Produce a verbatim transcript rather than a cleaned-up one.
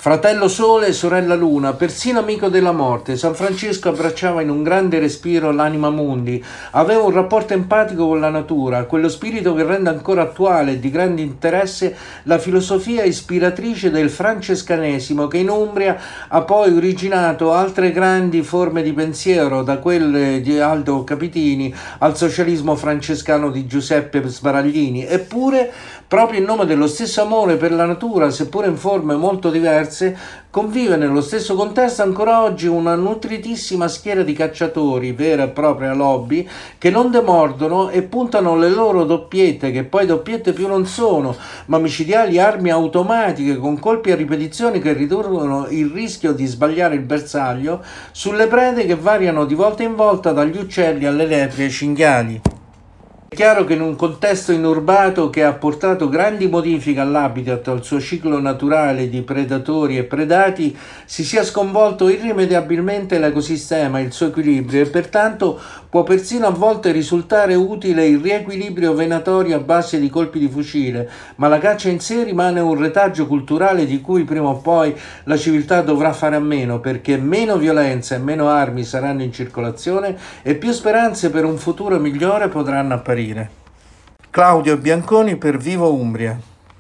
Fratello Sole, sorella Luna, persino amico della morte, San Francesco abbracciava in un grande respiro l'anima mundi, aveva un rapporto empatico con la natura, quello spirito che rende ancora attuale e di grande interesse la filosofia ispiratrice del francescanesimo che in Umbria ha poi originato altre grandi forme di pensiero, da quelle di Aldo Capitini al socialismo francescano di Giuseppe Sbaraglini. Eppure, proprio in nome dello stesso amore per la natura, seppure in forme molto diverse, convive nello stesso contesto ancora oggi una nutritissima schiera di cacciatori, vera e propria lobby, che non demordono e puntano le loro doppiette, che poi doppiette più non sono, ma micidiali armi automatiche con colpi a ripetizione che riducono il rischio di sbagliare il bersaglio sulle prede che variano di volta in volta dagli uccelli alle lepri ai cinghiali. È chiaro che in un contesto inurbato che ha portato grandi modifiche all'habitat, al suo ciclo naturale di predatori e predati, si sia sconvolto irrimediabilmente l'ecosistema, il suo equilibrio, e pertanto può persino a volte risultare utile il riequilibrio venatorio a base di colpi di fucile, ma la caccia in sé rimane un retaggio culturale di cui prima o poi la civiltà dovrà fare a meno, perché meno violenza e meno armi saranno in circolazione e più speranze per un futuro migliore potranno apparire. Claudio Bianconi per Vivo Umbria.